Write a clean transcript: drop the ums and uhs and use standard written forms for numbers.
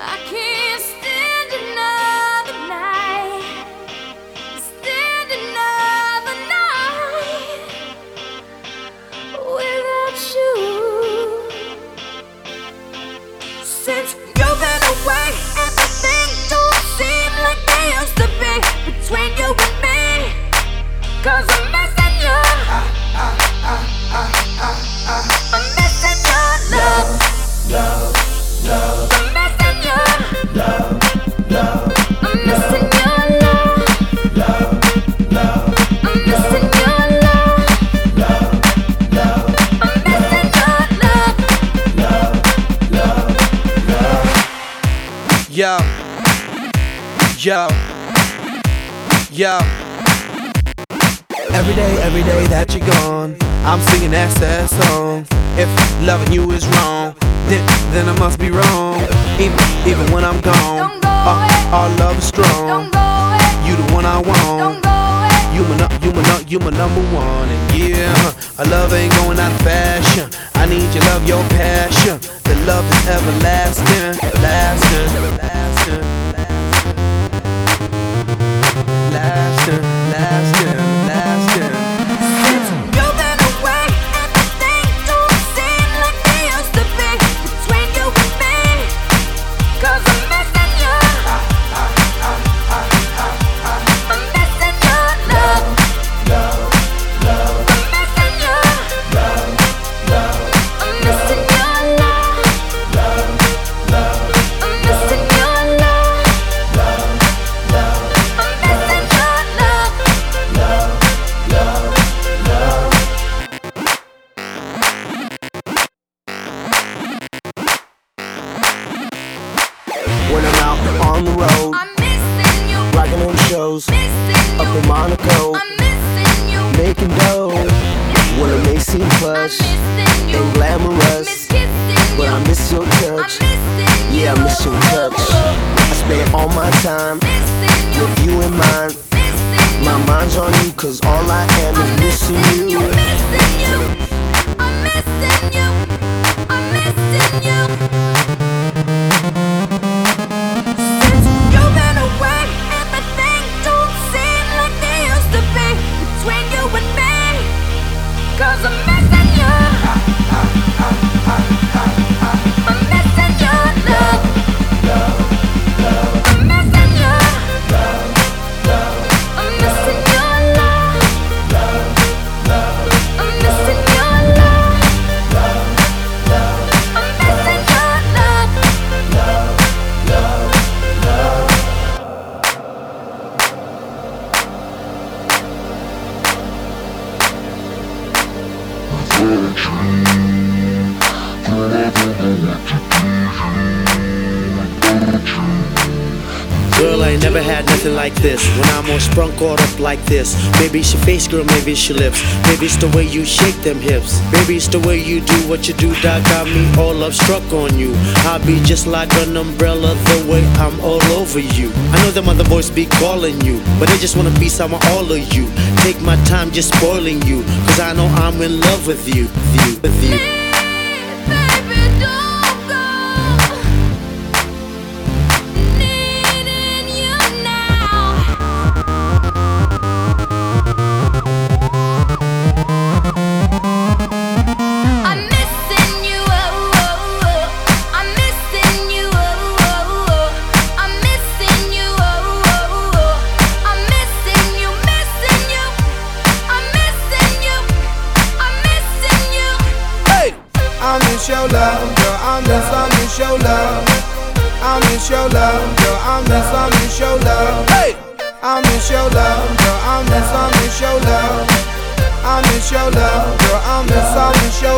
I can't stand another night, stand another night without you. Since you've been away, everything don't seem like they used to be between you and me. 'Cause I'm missing you. I'm missing your love, love, love. I'm missing you, love, love. I'm missing your love, love, love. I'm missing your love, love, love. I'm missing your love, love, love, love. Yo, yo, yo. Every day that you're gone, I'm singing that sad song. If loving you is wrong, then I must be wrong. Even when I'm gone, Don't go away. our love is strong. Don't go away. You the one I want. Don't go away. You my number one. And yeah, our love ain't going out of fashion. I need your love, your passion. The love is everlasting, lasting, lasting, lasting, lasting, lasting. You've been away, everything don't seem like they used to be between you and me. 'Cause I'm missing you. I'm missing your love, Love, love, I'm missing you. love, love, I'm missing your love, love, love, I'm missing your love, love, love, I'm missing your love. love, love, love. When I'm out on the road, I'm missing you, rocking them shows missing up you. in Monaco, I'm missing you, making dough. Well, it may seem I'm plush missing you. and glamorous, Miss kissing but you. I miss your I'm touch. missing you. Yeah, I miss your touch. I spend all my time Missing you, with you in mind. missing you. My mind's on you, 'cause all I am is missing you. Missing you. I'm missing you. I'm missing you. Since you've been away, everything don't seem like they used to be between you and me. 'Cause I'm missing you. I'm missing your love, Love, love, I'm missing you. love, love, I'm missing your love, love, love, I'm missing your love, love, love, I'm missing your love. love, love, love. Girl, I ain't never had nothing like this. When I'm all sprung, caught up like this. Maybe it's your face, girl, maybe it's your lips. Maybe it's the way you shake them hips. Maybe it's the way you do what you do that got me all up struck on you. I'll be just like an umbrella the way I'm all over you. I know them other boys be calling you, but they just wanna be some of all of you. Take my time just spoiling you, 'cause I know I'm in love with you, with you. Baby, don't go. Needing you now. I'm missing you. Oh, oh, oh. I'm missing you. Oh, oh, oh. I'm missing you. Oh, oh, oh. I'm missing you. Missing you. I'm missing you. I'm missing you. Hey! I miss your love, girl. I miss your love. I miss your love, girl. I miss your love. Hey! I miss your love, girl. I miss your love. I miss your love, girl. I miss your